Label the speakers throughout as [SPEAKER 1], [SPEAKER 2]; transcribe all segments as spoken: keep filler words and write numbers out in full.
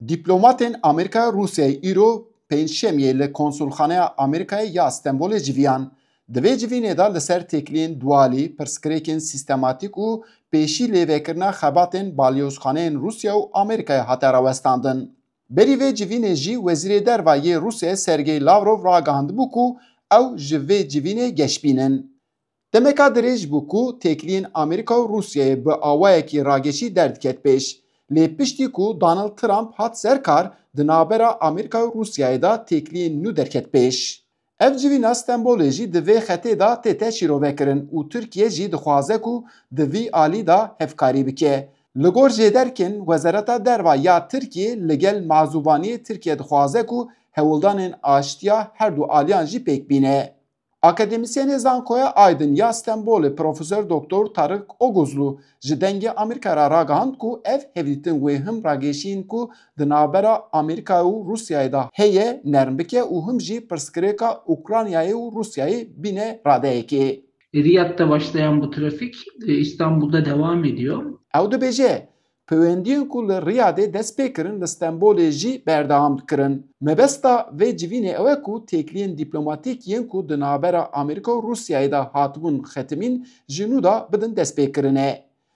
[SPEAKER 1] Diplomatên Amerîkaya Rûsyayê îro pênçşemiyê li Konsulxaneya Amerîkayê ya Stenbolê civiyan. Di vê civînê de li ser têkiliyên dualî, pirsgirêkên sîstematîk û pêşî lêvekirina xebatên balyozxaneyên Rûsya û Amerîkayê hate rawestandin. Berî vê civînê jî Wezîrê Derva yê Rûsyayê Sergey Lavrov ragihandibû ku ew ji vê civînê geşbînin. Demeka dirêj bû ku têkiliyên Amerîka û Rûsyayê bi awayekî rageşî derdiket pêş. Lê piştî ku Donald Trump hat serkar di navbera Amerîka û Rûsyayê da têkiliyên nû derket pêş. Ev civîna Stenbolê jî di vê xetê da tête şîrovekirin û Tirkiye jî dixwaze ku di vî alî da hevkarî bike. Li gor jêderkên Wezareta Derva ya Tirkiye li gel mazûbaniyê Tirkiye dixwaze ku hewildanên aştiya her du aliyan jî pêk bîne. Akademisyenê Zankoya Aydın ya Stenbolê Profesör Doktor Tarık Oguzlu ji dengê Amerîkayê ra ragihand ku ev hevdîtin wê him rageşîn ku di navbera Amerîka û Rûsyayê da heye nerm bike û him jî pirsgirêka Ukraynayê û Rûsyayê bîne radeyekê.
[SPEAKER 2] Riyad'da başlayan bu trafik İstanbul'da devam ediyor.
[SPEAKER 1] Ew dibêje peywendiyên ku li Riyadê dest pê kirin li Stenbolê jî berdewam dikirin. Mebesta vê civînê ew e ku têkiliyên dîplomatîk yên ku di navbera Amerîka û Rûsyayê da hatibûn xetimîn ji nû da bidin destpêkirinê.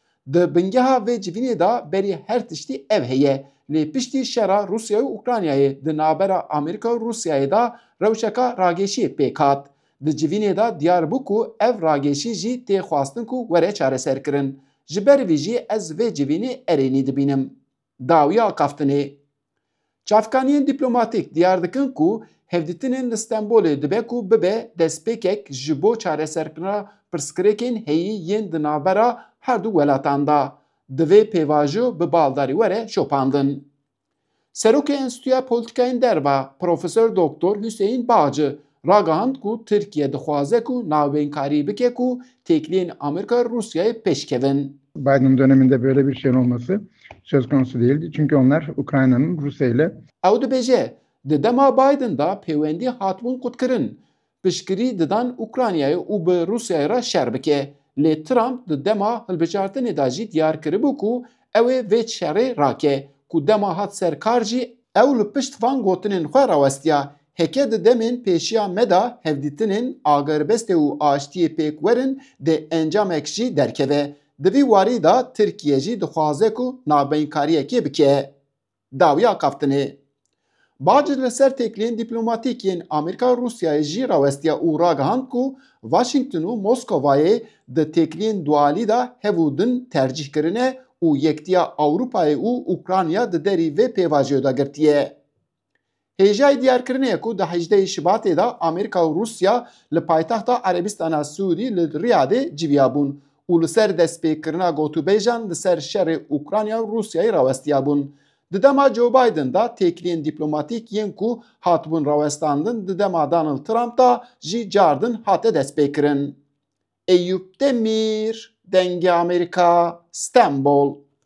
[SPEAKER 1] Di bingeha vê civînê da berî her tiştî ev heye. Lê piştî şera Rûsya û Ukraynayê di navbera Amerîka û Rûsyayê da rewşeka rageşiyê pêk hat. Di civînê da diyar bû ku ev rageşî jî tê xwastin ku were çareserkirin. Ji ber vî jî ez vê civînê erênî dibînim. Dawiya Kaftinê. Çavkaniyên dîplomatîk diyar dikin ku hevdîtinên li Stenbolê dibe ku bibe destpêkek ji bo çareserkirina pirsgirêkên heyî yên di navbera her du welatan da. Di vê pêvajo bi baldarî were şopandin. Serokê Enstitûya Polîtikayên Derva Profesör Doktor Hüseyin Bağcı ragihand ku Tirkiye dixwaze ku navbênkarî bike ku têkiliyên Amerîka û Rûsyayê pêşkevin.
[SPEAKER 3] Biden döneminde böyle bir şeyin olması söz konusu değildi. Çünkü onlar Ukrayna'nın Rusya ile...
[SPEAKER 1] Ew dibêje di dema Biden da peywendî hatibûn qutkirin. Piştgirî didan Ukraynayê û bi Rûsyayê re şer bike. Lê Trump di dema hilbijartinê da jî diyar kiribû ku ew ê vê şerê rake. Ku dema hat serkar jî ew li pişt van gotinên xwe rawestiya. Heke di demên pêşiya me da hevdîtinên agerbestê û aştiyê pêk werin dê encamek jî derkeve. Di vî warî da Tirkiye jî dixwaze ku navbênkariyekê bike. Dawiya Kaftinê. Bağcı li ser têkiliyên dîplomatîk yên Amerîka û Rûsyayê jî rawestiya û ragihand ku Washington û Moskovayê di têkiliyên dualî da hev û din tercîhkirine û yektiya Ewropayê û Ukrayna di derî vê pêvajiyê da girtiye. Hêjayê diyarkirinê ku di hejdehê Şibatê da Amerîka û Rûsya li paytexta Erebistana Sûdî li Riyadê civiyabûn û li ser destpêkirina gotûbêjan li ser şerê Ukrayna û Rûsyayê rawestiyabûn. Di dema Joe Biden da têkiliyên dîplomatîk yên ku hatibûn rawestandin di dema Donald Trump da jî cardin hate destpêkirin. Eyüp Demir, Dengê Amerîka, Stenbol.